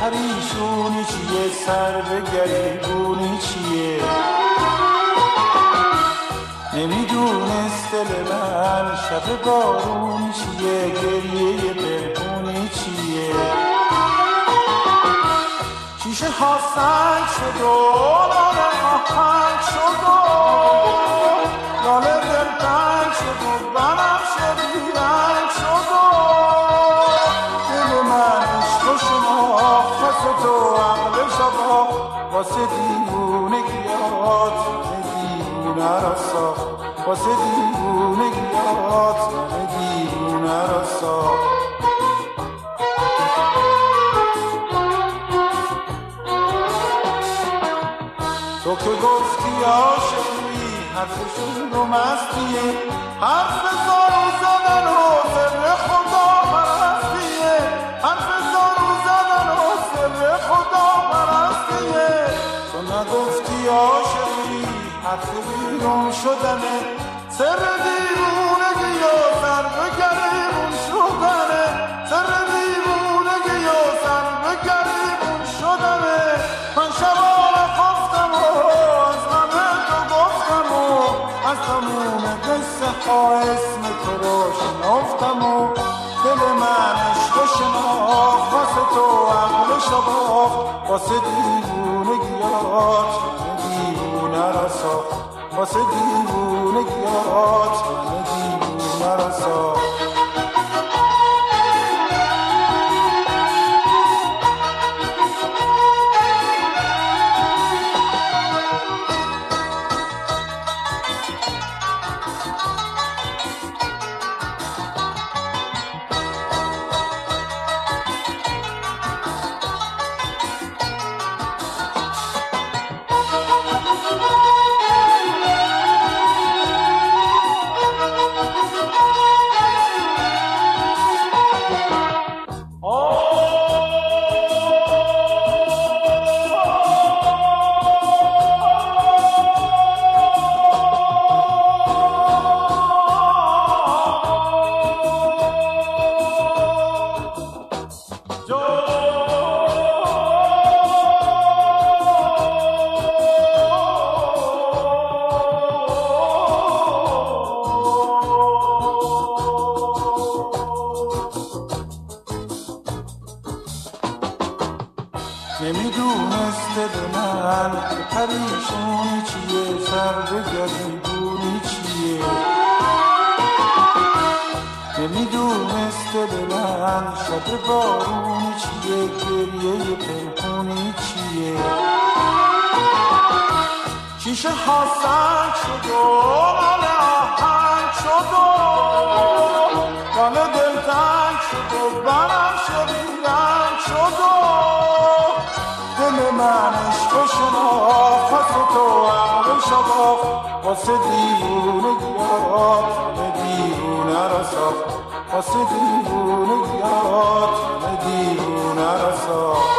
پریشونی چیه سر به گریبونی چیه نمیدونست دل من شب بارونی چیه گریه پنهونی چیه شیشه ها سنگ شد و لاله آهنگ شد و لاله دلتنگ شد و بنم شد بیرنگ شد و دل من عشق و شناخت واسه تو عقل شبا واسه دیوونگیات دیوونه را ساخت واسه دیوونگیات دیوونه را ساخت تو که گفتی عاشقی حرفشون رو مستیه حرف زارو زدن و سر خدا پرستیه حرف زارو زدن و سر خدا پرستیه تو نگفتی عاشقی حرف بیرون شدنه سر دیوونگی و سر به گریبون شدنه سر دیوونگی و سر به گریبون شدنه من شبانه خفتم و از همه تو گفتم و از تموم قصه ها اسم تو رو شنفتم و دل من عشق و شناخت واسه تو عقل شباخت واسه دیوونگیات دیوونه را ساخت واسه دیوونگیات دیوونه را ساخت نمیدونست دل من پریشونی چیه سر به گریبونی چیه نمیدونست دل من شب بارونی چیه گریه پنهونی چیه شیشه ها سنگ شد و لاله آهنگ شد و لاله دلتنگ شد و بنم شد بیرنگ شد و دل من عشق و شناخت واسه تو عقل شباخت واسه دیوونگیات دیوونه را ساخت واسه دیوونگیات دیوونه را ساخت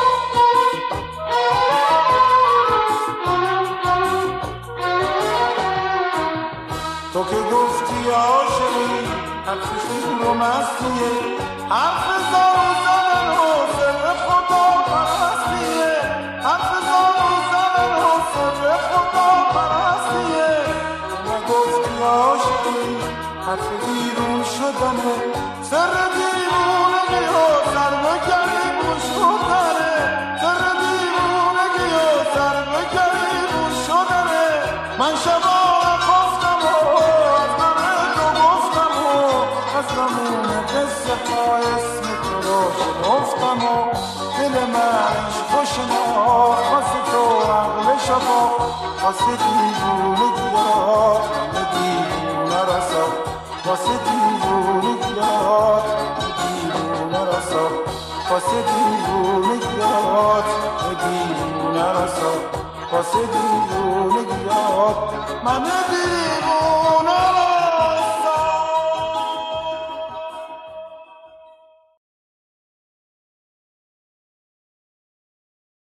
تو که گفتی عاشقی حرفشون رو مستیه حرف زارو زدن و سر خدا پرستیه حرف زارو زدن و سر خدا پرستیه نگفتی عاشقی حرف بیرون شدنه سر دیوونگی و سر به گریبون شدنه سر دیوونگی و سر به گریبون شدنه من شبانه خفتم و از همه تو گفتم و از تموم قصه ها اسم تو رو شنفتم و دل من عشق و شناخت واسه تو عقل شباخت واسه دیوونگیات دیوونه را ساخت واسه دیوونگیات دیوونه را ساخت واسه دیوونگیات دیوونه را ساخت واسه دیوونگیات من